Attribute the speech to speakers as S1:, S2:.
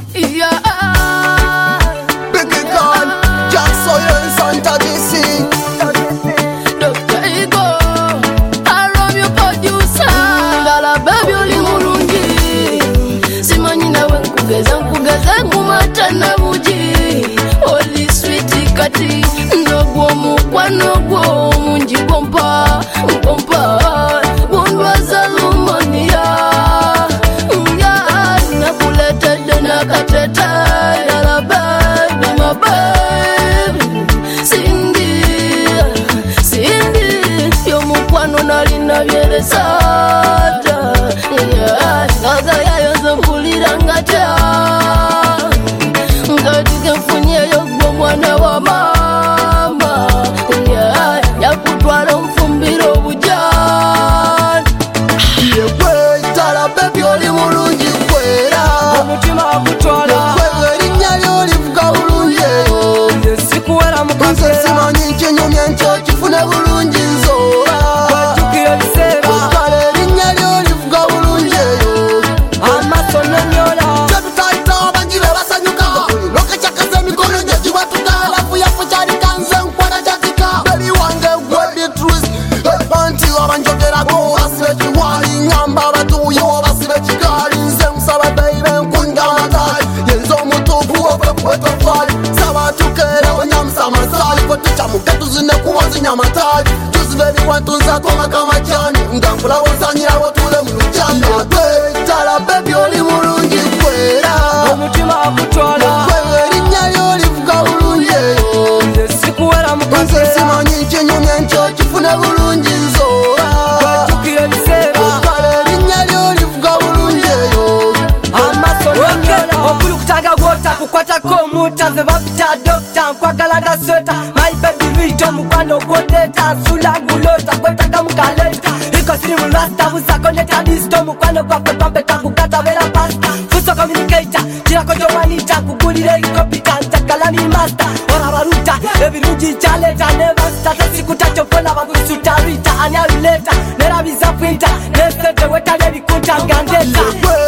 S1: My baby Rito mukwano koteta Sula ngulota kwetaka mkaleta Iko siri mulasta usakoneta listo mukwano kwa kwepambeta kukata vera pasta Fuso communicator Chira kojo manita kugulire ikopita Ntakalani master Ora waruta Eviruji chaleta Never start Sikutacho pona wagusuta Rita Anya uleta Nera visa printer Nesete weta nevi kunta ngandeta